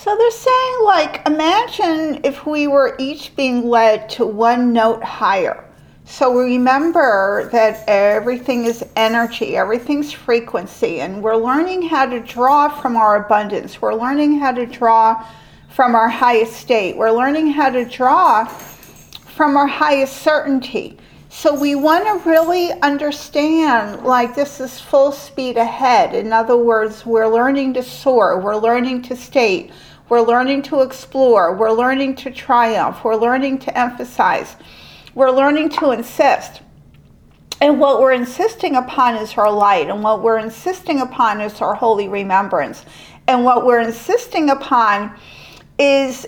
So they're saying, like, imagine if we were each being led to one note higher. So remember that everything is energy, everything's frequency, and we're learning how to draw from our abundance. We're learning how to draw from our highest state. We're learning how to draw from our highest certainty. So we want to really understand, like, this is full speed ahead. In other words, we're learning to soar, we're learning to state, we're learning to explore, we're learning to triumph, we're learning to emphasize, we're learning to insist. And what we're insisting upon is our light, and what we're insisting upon is our holy remembrance. And what we're insisting upon is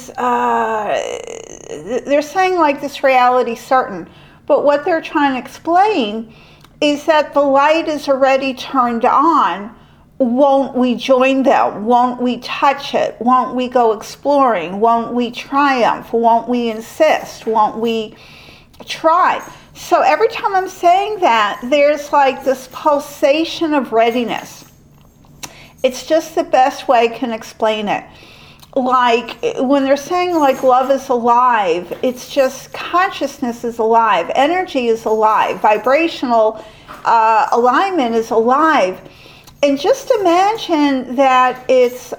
they're saying, like, this reality certain. But what they're trying to explain is that the light is already turned on. Won't we join them? Won't we touch it? Won't we go exploring? Won't we triumph? Won't we insist? Won't we try? So every time I'm saying that, there's like this pulsation of readiness. It's just the best way I can explain it. Like when they're saying, like, love is alive, it's just consciousness is alive, energy is alive, vibrational alignment is alive. And just imagine that it's,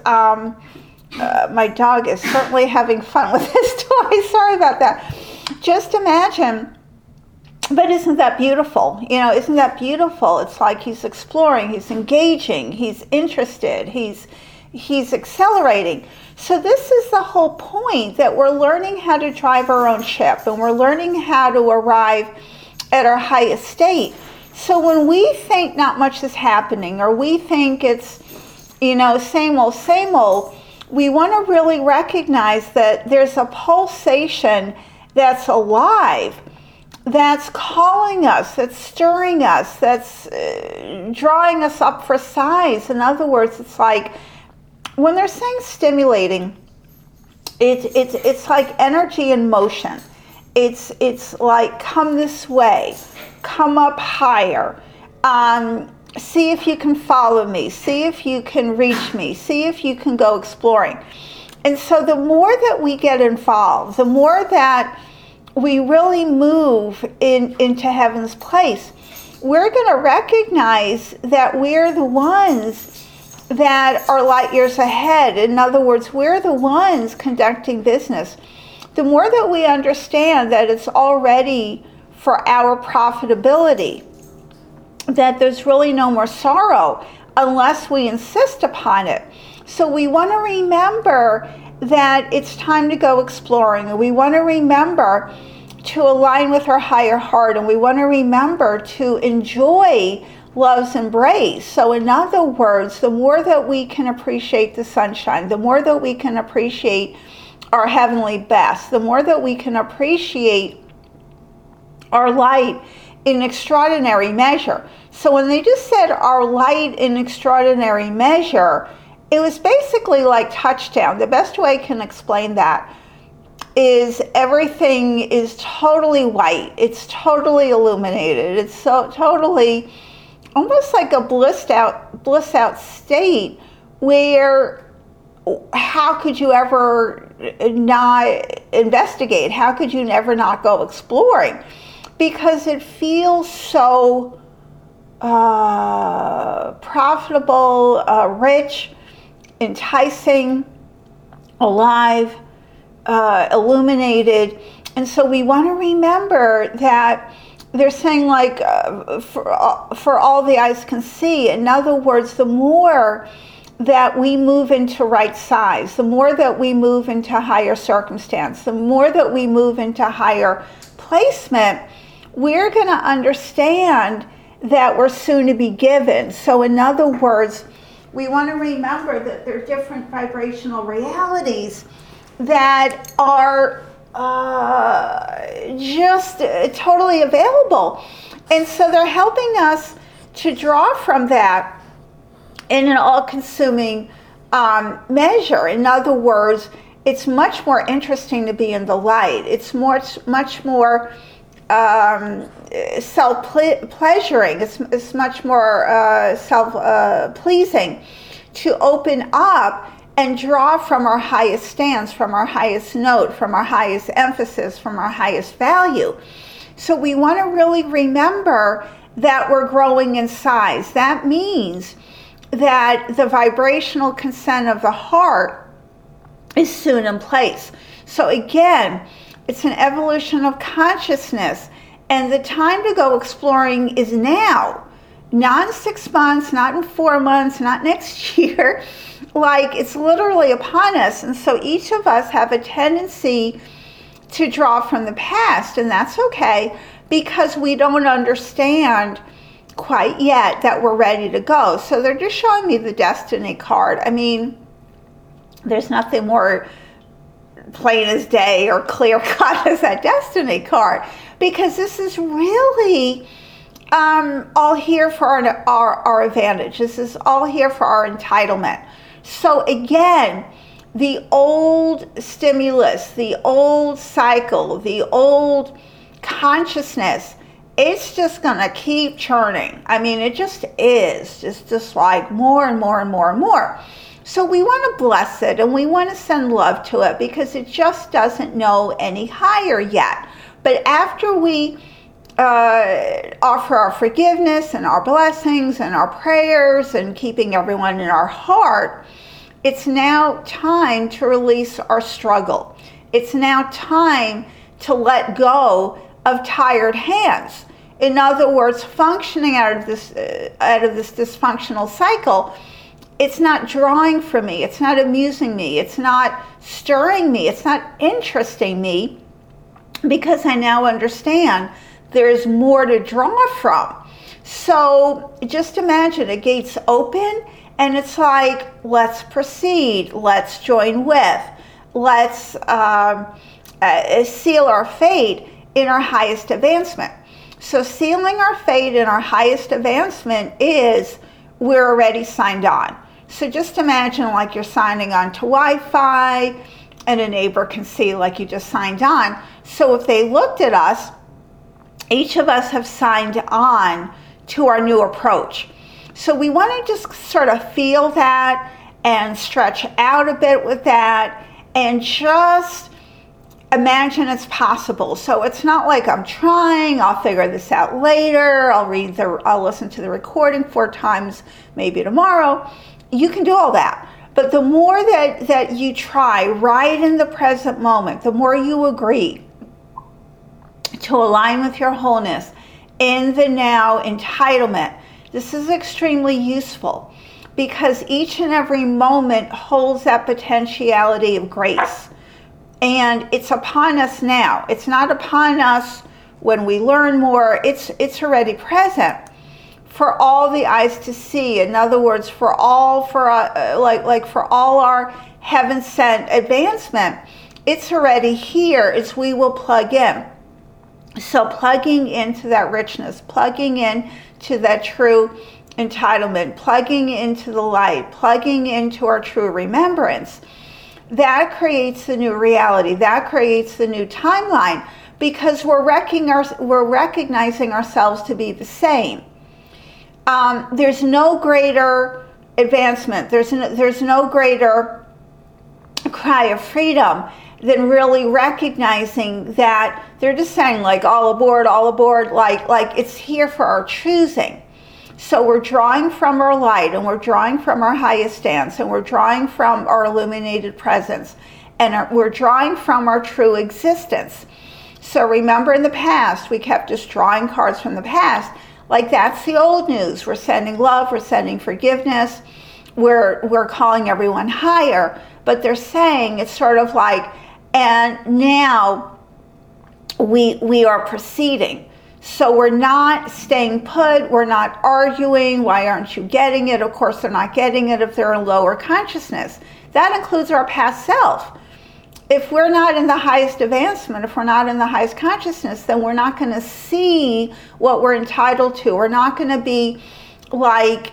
my dog is certainly having fun with this toy, sorry about that. Just imagine, but isn't that beautiful? You know, isn't that beautiful? It's like he's exploring, he's engaging, he's interested, he's accelerating. So this is the whole point, that we're learning how to drive our own ship, and we're learning how to arrive at our highest state. So when we think not much is happening, or we think it's, you know, same old, we want to really recognize that there's a pulsation that's alive, that's calling us, that's stirring us, that's drawing us up for size. In other words, it's like, when they're saying stimulating, it's like energy in motion. It's like, come this way, come up higher, see if you can follow me, see if you can reach me, see if you can go exploring. And so the more that we get involved, the more that we really move into heaven's place, we're going to recognize that we're the ones that are light years ahead. In other words, we're the ones conducting business. The more that we understand that it's already for our profitability, that there's really no more sorrow unless we insist upon it. So we want to remember that it's time to go exploring, and we want to remember to align with our higher heart, and we want to remember to enjoy love's embrace. So in other words, the more that we can appreciate the sunshine, the more that we can appreciate our heavenly best, the more that we can appreciate our light in extraordinary measure. So when they just said our light in extraordinary measure, it was basically like touchdown. The best way I can explain that is everything is totally white. It's totally illuminated. It's so totally almost like a blissed out state where how could you ever not investigate? How could you never not go exploring? Because it feels so profitable, rich, enticing, alive, illuminated. And so we want to remember that they're saying, like, for all the eyes can see. In other words, the more that we move into right size, the more that we move into higher circumstance, the more that we move into higher placement, we're going to understand that we're soon to be given. So in other words, we want to remember that there are different vibrational realities that are just totally available. And so they're helping us to draw from that in an all-consuming measure. In other words, it's much more interesting to be in the light. It's much more self-pleasuring. It's much more self-pleasing to open up and draw from our highest stance, from our highest note, from our highest emphasis, from our highest value. So we want to really remember that we're growing in size. That means that the vibrational consent of the heart is soon in place. So again, it's an evolution of consciousness, and the time to go exploring is now. Not in 6 months, not in 4 months, not next year. Like, it's literally upon us. And so each of us have a tendency to draw from the past, and that's okay, because we don't understand quite yet that we're ready to go. So they're just showing me the destiny card. I mean, there's nothing more plain as day or clear cut as that destiny card, because this is really all here for our advantage. This is all here for our entitlement. So again, the old stimulus, the old cycle, the old consciousness, it's just going to keep churning. I mean, it just is. Just like more and more and more and more. So we want to bless it, and we want to send love to it, because it just doesn't know any higher yet. But after we offer our forgiveness and our blessings and our prayers and keeping everyone in our heart, it's now time to release our struggle. It's now time to let go of tired hands. In other words, functioning out of this dysfunctional cycle, it's not drawing for me, it's not amusing me, it's not stirring me, it's not interesting me, because I now understand there's more to draw from. So just imagine a gate's open, and it's like, let's proceed, let's join with, let's seal our fate in our highest advancement. So sealing our fate in our highest advancement is we're already signed on. So just imagine like you're signing on to Wi-Fi, and a neighbor can see like you just signed on. So if they looked at us, each of us have signed on to our new approach. So we want to just sort of feel that and stretch out a bit with that, and just imagine it's possible. So it's not like I'm trying, I'll figure this out later, I'll listen to the recording 4 times, maybe tomorrow. You can do all that. But the more that you try right in the present moment, the more you agree to align with your wholeness in the now entitlement, this is extremely useful, because each and every moment holds that potentiality of grace. And it's upon us now. It's not upon us when we learn more. It's already present for all the eyes to see. In other words, for all our heaven sent advancement, it's already here. It's we will plug in. So plugging into that richness, plugging in to that true entitlement, plugging into the light, plugging into our true remembrance, that creates the new reality. That creates the new timeline, because we're recognizing ourselves to be the same. There's no greater advancement. There's no greater cry of freedom than really recognizing that they're just saying like all aboard, like it's here for our choosing. So we're drawing from our light, and we're drawing from our highest stance, and we're drawing from our illuminated presence, and we're drawing from our true existence. So remember, in the past, we kept just drawing cards from the past. Like, that's the old news. We're sending love, we're sending forgiveness, we're calling everyone higher. But they're saying it's sort of like, and now we are proceeding. So we're not staying put, we're not arguing, why aren't you getting it? Of course they're not getting it if they're in lower consciousness. That includes our past self. If we're not in the highest advancement, if we're not in the highest consciousness, then we're not going to see what we're entitled to. We're not going to be like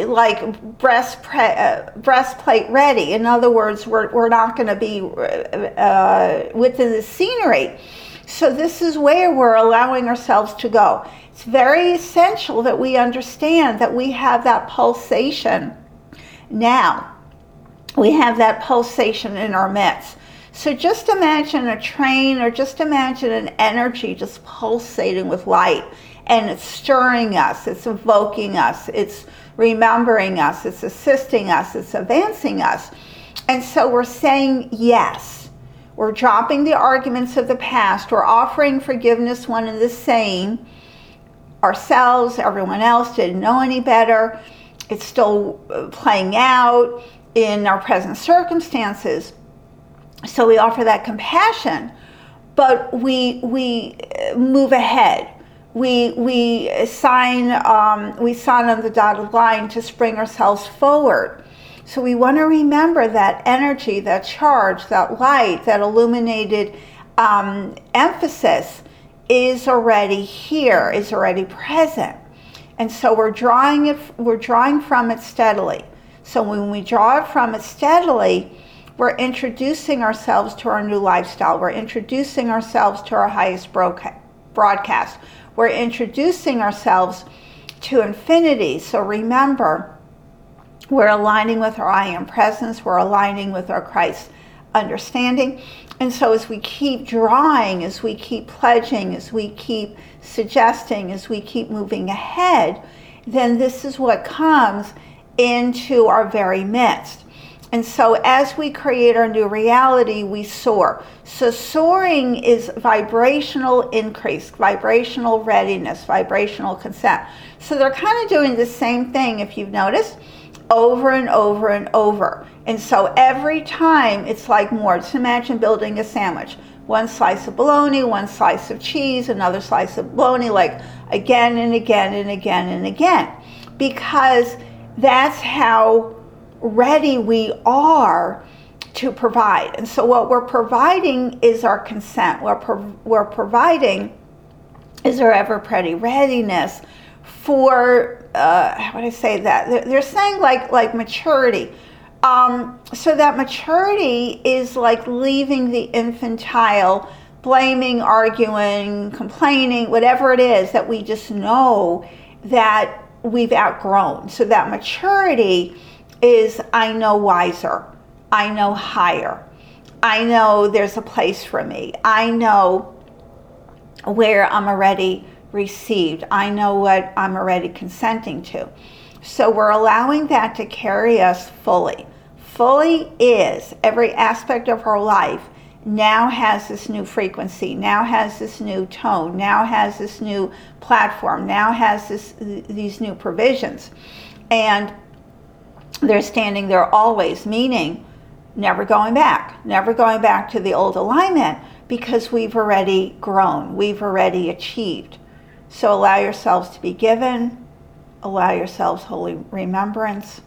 breastplate ready. In other words, we're not going to be within the scenery. So this is where we're allowing ourselves to go. It's very essential that we understand that we have that pulsation now. we have that pulsation in our midst. So just imagine a train, or just imagine an energy just pulsating with light, and it's stirring us, it's evoking us, it's remembering us, it's assisting us, it's advancing us. And so we're saying yes. We're dropping the arguments of the past. We're offering forgiveness one and the same. Ourselves, everyone else didn't know any better. It's still playing out in our present circumstances. So we offer that compassion, but we move ahead. We sign on the dotted line to spring ourselves forward. So we want to remember that energy, that charge, that light, that illuminated emphasis is already here, is already present. And so we're drawing from it steadily. So when we draw it from it steadily, we're introducing ourselves to our new lifestyle. We're introducing ourselves to our highest broadcast. We're introducing ourselves to infinity. So remember, we're aligning with our I Am presence. We're aligning with our Christ understanding. And so as we keep drawing, as we keep pledging, as we keep suggesting, as we keep moving ahead, then this is what comes into our very midst. And so as we create our new reality, we soar. So soaring is vibrational increase, vibrational readiness, vibrational consent. So they're kind of doing the same thing, if you've noticed, over and over and over. And so every time it's like more. Just imagine building a sandwich. One slice of bologna, one slice of cheese, another slice of bologna, like again and again and again and again. Because that's how ready we are to provide. And so what we're providing is our consent. What we're providing is our ever-ready readiness for, how would I say that? They're saying like maturity. So that maturity is like leaving the infantile, blaming, arguing, complaining, whatever it is that we just know that we've outgrown. So that maturity is, I know wiser, I know higher, I know there's a place for me, I know where I'm already received, I know what I'm already consenting to. So we're allowing that to carry us fully. Fully is every aspect of our life now has this new frequency, now has this new tone, now has this new platform, now has these new provisions. And they're standing there always, meaning never going back to the old alignment, because we've already grown, we've already achieved. So allow yourselves to be given, allow yourselves holy remembrance.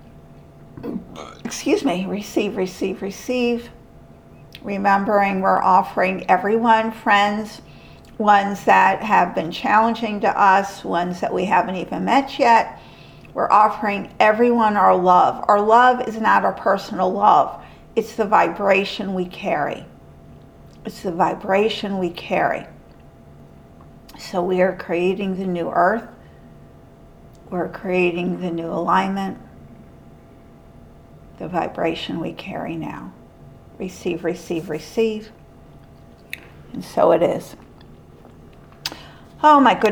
Receive. Remembering we're offering everyone, friends, ones that have been challenging to us, ones that we haven't even met yet. We're offering everyone our love. Our love is not our personal love. It's the vibration we carry. It's the vibration we carry. So we are creating the new earth. We're creating the new alignment. The vibration we carry now. Receive. And so it is. Oh my goodness.